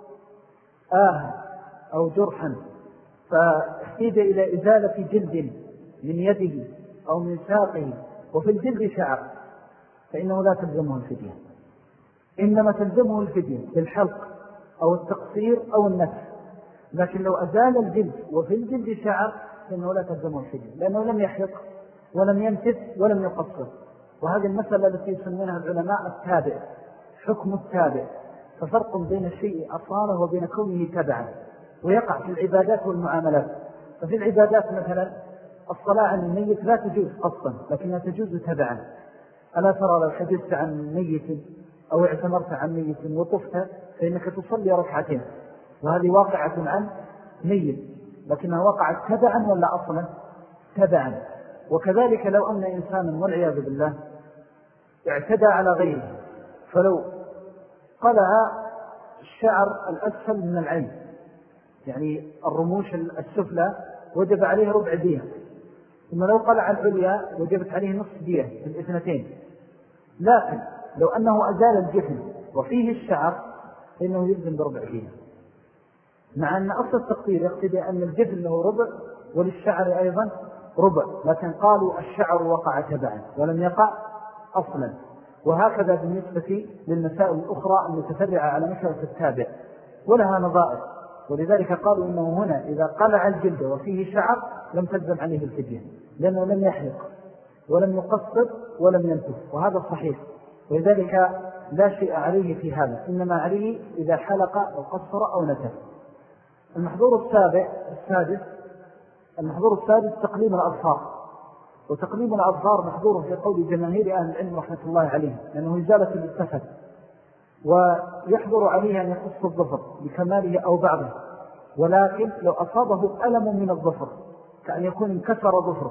أو جرحا فاحتيج إلى إزالة جلد من يده أو من ساقه وفي الجلد شعر فإنه لا تلزمه الفدية، إنما تلزمه الفدية بالحلق أو التقصير أو النتف. لكن لو أزال الجلد وفي الجلد شعر فإنه لا تلزمه الفدية، لأنه لم يحلق ولم ينتف ولم يقصر. وهذه المسألة التي يسمونها العلماء التابع، حكم التابع. ففرق بين الشيء أصاله وبين كونه تبعا، ويقع في العبادات والمعاملات. ففي العبادات مثلا الصلاة عن الميت لا تجوز قصا لكنها تجوز تبعا. ألا ترى لو حدثت عن ميت أو اعتمرت عن ميت وطفت فإنك تصلي ركعتين، وهذه واقعة عن ميت لكنها وقعت تبعا ولا أصلا؟ تبعا. وكذلك لو أن إنسانا والعياذ بالله اعتدى على غيره، فلو قلع الشعر الأسفل من العين يعني الرموش السفلى وجب عليه ربع دية، ثم لو قلع العليا وجبت عليه نصف دية في الاثنتين. لكن لو أنه أزال الجفن وفيه الشعر فإنه يلزم بربع دية، مع أن أصل التقدير يقتضي أن الجفن له ربع وللشعر أيضا ربع، لكن قالوا الشعر وقع تبعا ولم يقع أصلا. وهكذا بالنسبة للمسائل الأخرى المتفرعة على مسألة التابع ولها نظائر. ولذلك قالوا إنه هنا إذا قلع الجلد وفيه شعر لم تلزم عليه الفدية، لأنه لم يحلق ولم يقصر ولم ينتف، وهذا صحيح. ولذلك لا شيء عليه في هذا، إنما عليه إذا حلق أو قصر أو نتف. المحظور السادس تقليم الأظفار. وتقليم الأظفار محظور في قول جماهير أهل العلم رحمة الله عليه، لأنه إزالة للتفت، ويحضر عليه أن يقص الظفر بكماله أو بعضه. ولكن لو أصابه ألم من الظفر كأن يكون انكسر ظفره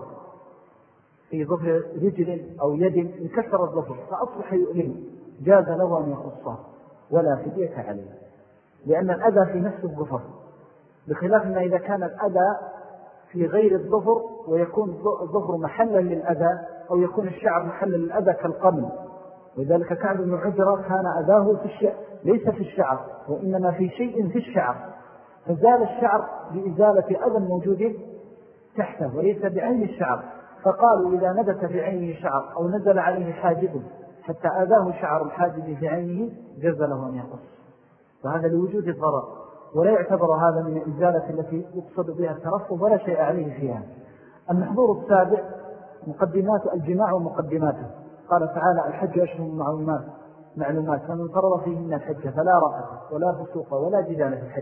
في ظفر رجل أو يد، انكسر الظفر فأصبح يؤلم، جاز له أن يقصه ولا فدية عليه، لأن الأذى في نفس الظفر، بخلاف ما إذا كان الأذى في غير الظفر ويكون الظفر محلا للأذى أو يكون الشعر محلا للأذى كالقمل. وذلك كعب بن عجرة كان أذاه في الشعر ليس في الشعر وإنما في شيء في الشعر، فزال الشعر بإزالة أذى موجود تحته وليس بعين الشعر. فقالوا إذا نبت في عينه شعر أو نزل عليه حاجب حتى أذاه شعر الحاجب في عينه جاز له أن يقص، وهذا لوجود الضرر، ولا يعتبر هذا من الإزالة التي يقصد بها الترفض ولا شيء عليه فيها. المحظور السابع مقدمات الجماع ومقدماته. قال تعالى الحج أشهر معلومات فمن فرض فيهن الحج فلا رفث ولا فسوق ولا جدال في الحج.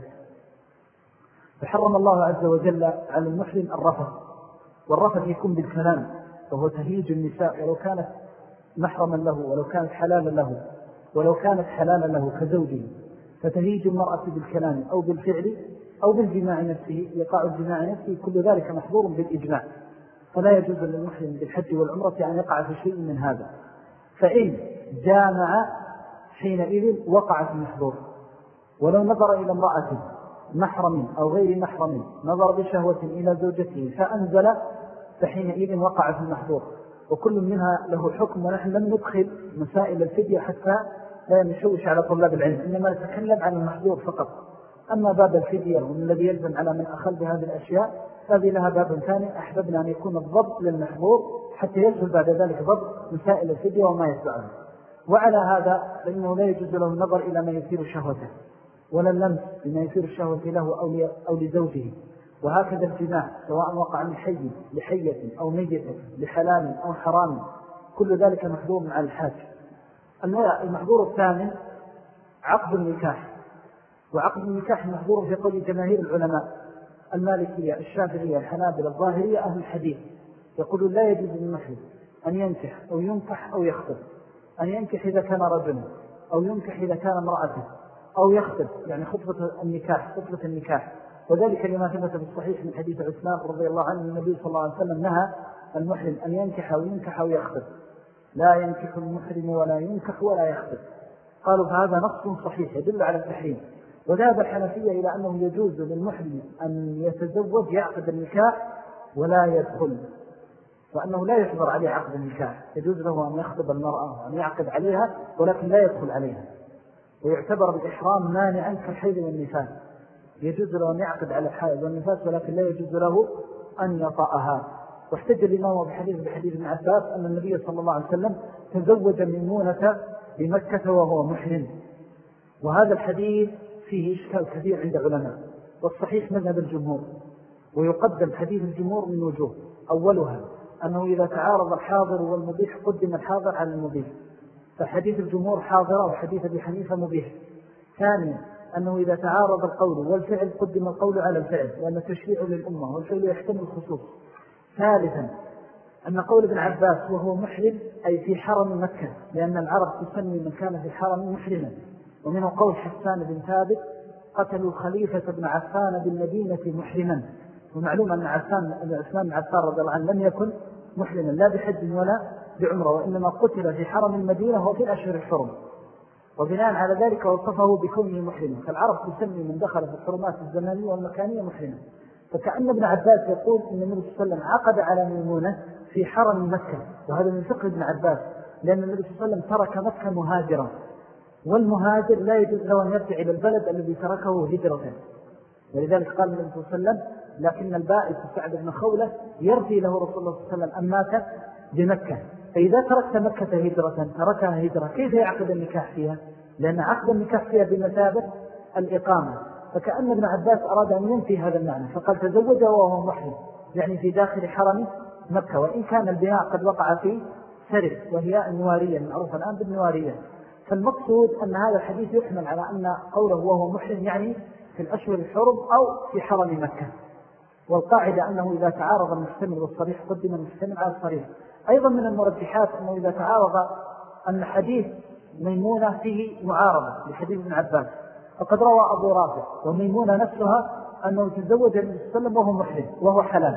فحرم الله عز وجل على المحرم الرفث، والرفث يكون بالكلام وهو تهيج النساء ولو كانت محرما له ولو كانت حلالا له ولو كانت حلالا له كزوجه. فتهيج المرأة بالكلام أو بالفعل أو بالجماع نفسه، يقع الجماع نفسه، كل ذلك محظور بالإجماع. فلا يجوز للمحرم بالحج والعمرة أن يقع في شيء من هذا. فإن جامع حينئذ وقع في محظور. ولو نظر إلى امرأة محرم أو غير محرم، نظر بشهوة إلى زوجته فأنزل، فحينئذ وقع في المحظور. وكل منها له حكم، ونحن لم ندخل مسائل الفدية حتى لا نشوش على طلاب العلم، إنما نتكلم عن المحظور فقط. أما باب الفدية ومن الذي يلزم على من أخذ بهذه الأشياء هذه لها باب ثاني. أحببنا أن يكون الضبط للمحظور حتى يسهل بعد ذلك ضبط مسائل الفدية وما يتبعها. وعلى هذا فإنه لا يجوز له النظر إلى ما يثير شهوته، ولا اللمس بما يثير الشهوة له أو لزوجه. وهكذا الجماع سواء وقع من حي لحية أو ميتة لحلال أو حرام، كل ذلك محظور مع الحاج. المحظور الثامن عقد النكاح. وعقد النكاح محظور في قول جماهير العلماء المالكية الشافعية الحنابلة الظاهرية أهل الحديث، يقولون لا يجوز للمحرم أن ينكح أو ينكح أو يخطب. أن ينكح إذا كان رجلا، أو ينكح إذا كان امرأته، أو يخطب، يعني خطبة النكاح، وذلك لما ثبت بالصحيح من حديث عثمان رضي الله عنه النبي صلى الله عليه وسلم نهى المحرم أن ينكح أو ينكح أو يخطب، لا ينكح المحرم ولا ينكح ولا يخطب. قالوا فهذا نص صحيح يدل على التحريم. وذهب الحنفية إلى أنه يجوز للمحرم أن يتزوج يعقد النكاح ولا يدخل، وأنه لا يحضر عليه عقد النكاح، يجوز له أن يخطب المرأة وأن يعقد عليها ولكن لا يدخل عليها، ويعتبر الإحرام مانعا كالحيض والنفاس، يجوز له أن يعقد على الحائض والنفاس ولكن لا يجوز له أن يطأها. واحتج الإمام بحديث ابن عباس أن النبي صلى الله عليه وسلم تزوج ميمونة بمكة وهو محرم، وهذا الحديث فيه إشكال كثير عند علماء، والصحيح مذهب الجمهور، ويقدم حديث الجمهور من وجوه. أولها أنه إذا تعارض الحاضر والمبيح قدم الحاضر على المبيح، فحديث الجمهور حاضرة وحديث أبي حنيفة مبيح. ثانيا أنه إذا تعارض القول والفعل قدم القول على الفعل، لأن تشريع للأمة والفعل يحتمل الخصوص. ثالثا أن قول ابن عباس وهو محرم أي في حرم مكة، لأن العرب تسمي من كان في حرم محرما. ومنه قول حسان بن ثابت قتلوا خليفة بن عفان بالمدينة محرما، ومعلوم أن عثمان بن عفان رضي الله عنه لم يكن محرما لا بحج ولا بعمره، وإنما قتل في حرم المدينة وفي الأشهر الحرم، وبناء على ذلك وصفه بكونه محرما. فالعرب تسمي من دخل في الحرمات الزمانية والمكانية محرما. فكأن ابن عباس يقول إن النبي صلى الله عليه وسلم عقد على ميمونة في حرم مكة، وهذا من فقه ابن عباس، لأن النبي صلى الله عليه وسلم ترك مكة مهاجرا، والمهاجر لا يجوز له أن يرجع إلى البلد الذي تركه هجرة، ولذلك قال النبي صلى الله عليه وسلم لكن البائس سعد بن خولة يرجي له رسول الله صلى الله عليه وسلم أن مات بمكة. فإذا تركت مكة هجرة تركها هجرة كيف يعقد النكاح فيها؟ لأن عقد النكاح فيها بمثابة الإقامة. فكأن ابن عباس أراد أن ينفي هذا المعنى، فقال تزوج وهو محرم، يعني في داخل حرم مكة، وإن كان البناء قد وقع في سرب وهي النوارية المعروفة الآن بالنوارية. فالمقصود أن هذا الحديث يحمل على أن قوله وهو محرم يعني في الأشهر الحرم أو في حرم مكة. والقاعدة أنه إذا تعارض المحتمل والصريح قدم المحتمل على الصريح. أيضا من المرجحات أنه إذا تعارض أن حديث ميمونة فيه معارضة لحديث ابن عباس، فقد روى أبو رافع وميمونة نفسها أنه تزوج النبي صلى الله عليه وسلم وهو محرم وهو حلال،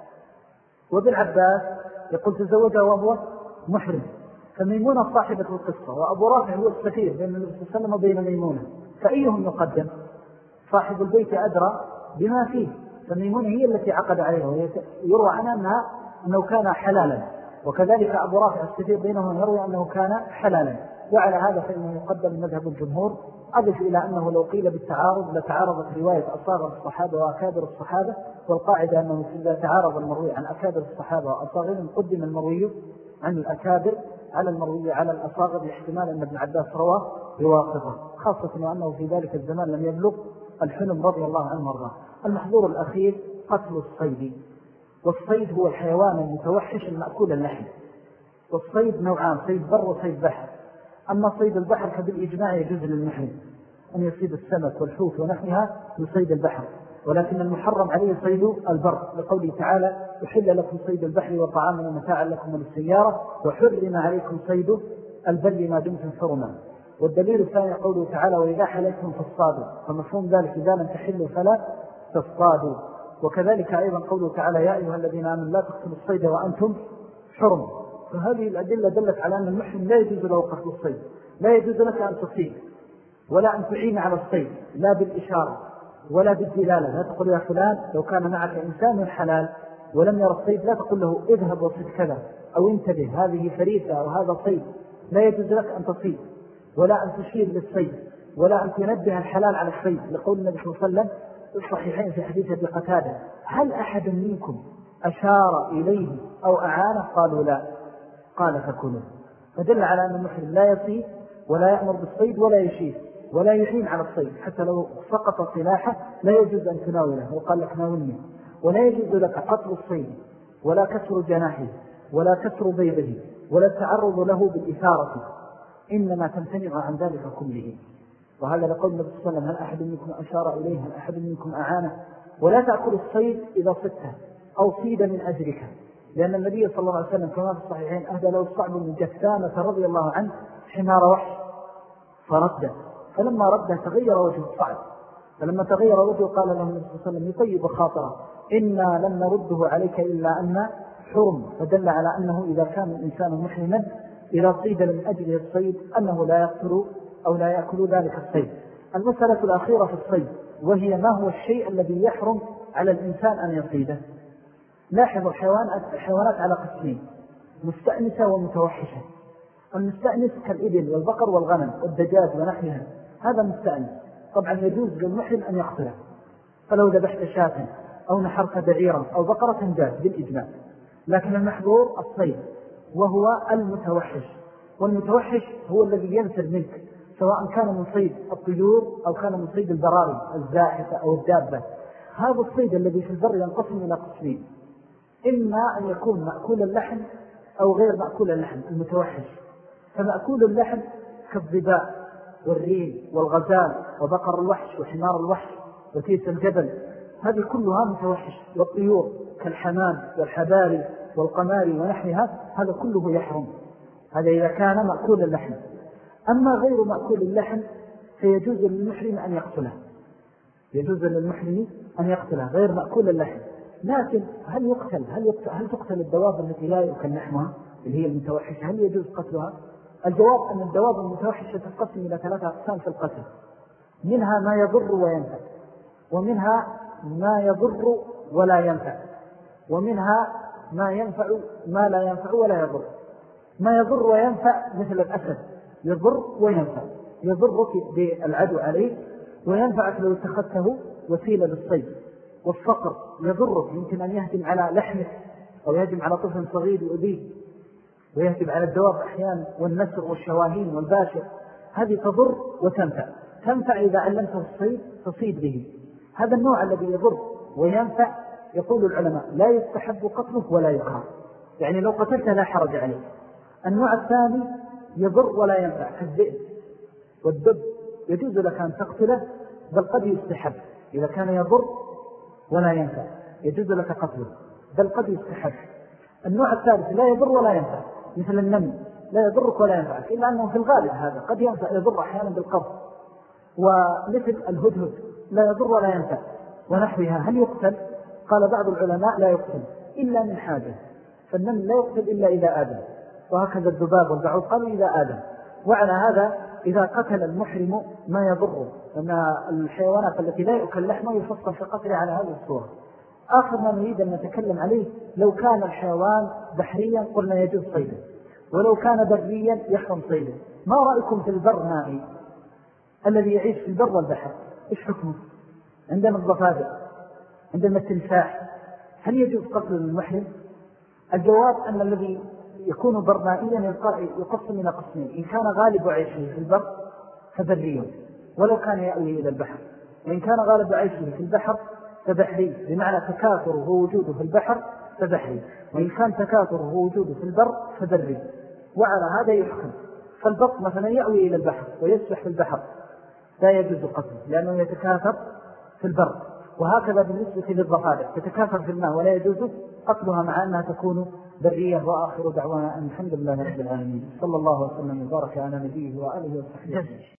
وابن عباس يقول تزوجه وهو محرم، فميمونة صاحبة القصة وأبو رافع هو السفير بين النبي صلى الله عليه وسلم وبين ميمونة، فأيهم يقدم؟ صاحب البيت أدرى بما فيه، فميمونة هي التي عقد عليها، ويروى عنها أنه كان حلالا، وكذلك أبو رافع السفير بينهم يروي أنه كان حلالا. وعلى هذا فإنه يقدم مذهب الجمهور. أضف إلى أنه لو قيل بالتعارض لتعارضت رواية أصاغر الصحابة وأكابر الصحابة، والقاعدة أنه إذا تعارض المروي عن أكابر الصحابة وأصاغرهم قدم المروي عن الأكابر على المروي على الأصاغر، لاحتمال أن ابن عباس رواه بواسطة، خاصة وأنه في ذلك الزمان لم يبلغ الحلم رضي الله عنه وارضاه. المحظور الأخير قتل الصيد، والصيد هو الحيوان المتوحش المأكول اللحم، والصيد نوعان، صيد بر وصيد بحر. أما صيد البحر فبالإجماع يجوز للمحرم أن يصيد السمك والحوت ونحوها من صيد البحر، ولكن المحرم عليه صيد البر، لقوله تعالى يحل لكم صيد البحر وطعامه متاعا لكم وللسيارة، وحرم عليكم صيد البر ما دمتم حرما. والدليل الثاني قوله تعالى وإذا حللتم فاصطادوا، فمفهوم ذلك إذا لم تحلوا فلا تصطادوا. وكذلك أيضا قوله تعالى يا أيها الذين آمنوا لا تقتلوا الصيد وأنتم حرم. فهذه الأدلة دلت على أن المحرم لا يجوز له قتل الصيد، لا يجوز لك أن تصيد ولا أن تعين على الصيد، لا بالإشارة ولا بالدلالة. لا تقول يا فلان لو كان معك إنسان حلال ولم يرى الصيد لا تقول له اذهب وصيد كذا، أو انتبه هذه فريسة أو هذا صيد. لا يجوز لك أن تصيد ولا أن تشير للصيد ولا أن تنبه الحلال على الصيد، لقول النبي صلى الله عليه وسلم الصحيحين في حديث أبي قتادة هل أحد منكم أشار إليه أو أعانه؟ قالوا لا، قال فكلوا. فدل على أن المحرم لا يصيد ولا يأمر بالصيد ولا يشير ولا يحين على الصيد، حتى لو سقط سلاحه لا يجوز أن تناوله، وقال لك ناولني. ولا يجوز لك قتل الصيد ولا كسر جناحه ولا كسر بيضه ولا التعرض له بالإثارة، إنما تمتنع عن ذلك كله. وهذا لقول النبي صلى الله عليه وسلم هل أحد منكم أشار إليه هل أحد منكم أعانه. ولا تأكل الصيد إذا صدته أو صيد من أجرك، لأن النبي صلى الله عليه وسلم كما في الصحيحين أهدى له الصعب من جثامة رضي الله عنه حمار وحش فرده، فلما ردها تغير وجهه صعد، فلما تغير وجهه قال له النبي صلى الله عليه وسلم يطيب خاطره: إنا لم نرده عليك إلا أن حرم. فدل على أنه إذا كان الإنسان محرما إذا صيد من أجله الصيد أنه لا يقتل أو لا يأكل ذلك الصيد. المسألة الأخيرة في الصيد وهي ما هو الشيء الذي يحرم على الإنسان أن يصيده. لاحظوا الحيوانات على قسمين: مستأنسة ومتوحشة. المستأنس كالإبل والبقر والغنم والدجاج ونحوها، هذا مستأنس، طبعا يجوز للمحرم أن يقتله، فلو ذبحت شاة أو نحرت بعيرا أو بقرة جاز بالإجماع. لكن المحظور الصيد وهو المتوحش، والمتوحش هو الذي ينفر منك، سواء كان من صيد الطيور أو كان من صيد البراري الزاحفة أو الدابة. هذا الصيد الذي في البر ينقسم إلى قسمين: إما أن يكون مأكول اللحم أو غير مأكول اللحم المتوحش. فمأكول اللحم كالضباء والريم والغزال وبقر الوحش وحمار الوحش وتيس الجبل، هذه كلها متوحش. والطيور كالحمام والحباري والقماري ونحوها، هذا كله يحرم، هذا إذا كان مأكول اللحم. أما غير مأكول اللحم فيجوز للمحرم أن يقتله، يجوز للمحرم أن يقتله غير مأكول اللحم. لكن هل تقتل الدواب التي لا يؤكل لحمها اللي هي المتوحشة؟ هل يجوز قتلها؟ الجواب أن الدواب المتوحشة تنقسم إلى 3 أقسام في القتل: منها ما يضر وينفع، ومنها ما يضر ولا ينفع، ومنها ما لا ينفع ولا يضر. ما يضر وينفع مثل الأسد، يضر وينفع، يضرك بالعدو عليه وينفعك لو اتخذته وسيلة للصيد. والصقر يضرك، يمكن أن يهجم على لحمك أو يهجم على طفل صغير يؤذيه، ويهجم على الدواب أحيانا، والنسر والشواهين والباشر، هذه تضر وتنفع. تنفع إذا علمته الصيد تصيد به. هذا النوع الذي يضر وينفع يقول العلماء لا يستحب قتله ولا يكره، يعني لو قتلته لا حرج عليه. النوع الثاني يضر ولا ينفع كالذئب والدب، يجوز لك أن تقتله، بل قد يستحب إذا كان يضر ولا ينفع، يجوز لك قتله بل قد يستحب. النوع الثالث لا يضر ولا ينفع مثل النمل، لا يضرك ولا ينفعك، إلا أنه في الغالب هذا قد ينفع يضر أحيانا بالقبض. ومثل الهدهد لا يضر ولا ينفع ونحوها. هل يقتل؟ قال بعض العلماء لا يقتل إلا من حاجة، فالنمل لا يقتل إلا إذا آدم، وهكذا الذباب والبعوض قالوا إذا آدم. وعلى هذا إذا قتل المحرم ما يضره، لأن الحيوانات التي لا يؤكل لحمه يفصل في قتله على هذه الصورة. آخر ما نريد أن نتكلم عليه: لو كان الحيوان بحريا قلنا يجوز صيده، ولو كان بريا يحرم صيده. ما رأيكم في البرمائي الذي يعيش في البر والبحر؟ إيش حكمه؟ عندنا الضفادع، عندنا التمساح، هل يجوز قتل المحرم؟ الجواب أن الذي يكون برمائيا يقسم إلى قسمين: إن كان غالب عيشه في البر فبري ولو كان يأوي إلى البحر، وإن كان غالب عيشه في البحر فبحري، بمعنى تكاثره ووجوده في البحر فبحري، وإن كان تكاثره ووجوده في البر فبري. وعلى هذا يحكم. فالبط مثلا يأوي إلى البحر ويسبح في البحر لا يجوز قتله لأنه يتكاثر في البر. وهكذا بالنسبة للضفادع تتكاثر في الماء ولا يجوز قتلها مع أنها تكون برية. وآخر دعوانا أن الحمد لله رب العالمين، صلى الله وسلم وبارك على نبيه وآله وصحبه.